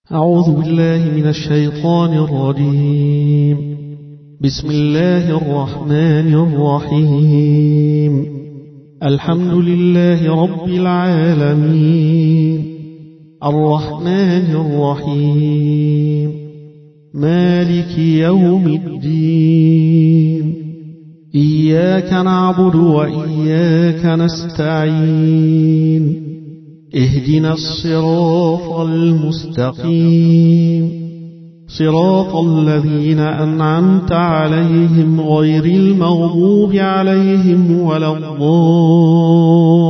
أعوذ بالله من الشيطان الرجيم. بسم الله الرحمن الرحيم. الحمد لله رب العالمين الرحمن الرحيم مالك يوم الدين إياك نعبد وإياك نستعين اهدنا الصراط المستقيم صراط الذين أنعمت عليهم غير المغضوب عليهم ولا الضالين.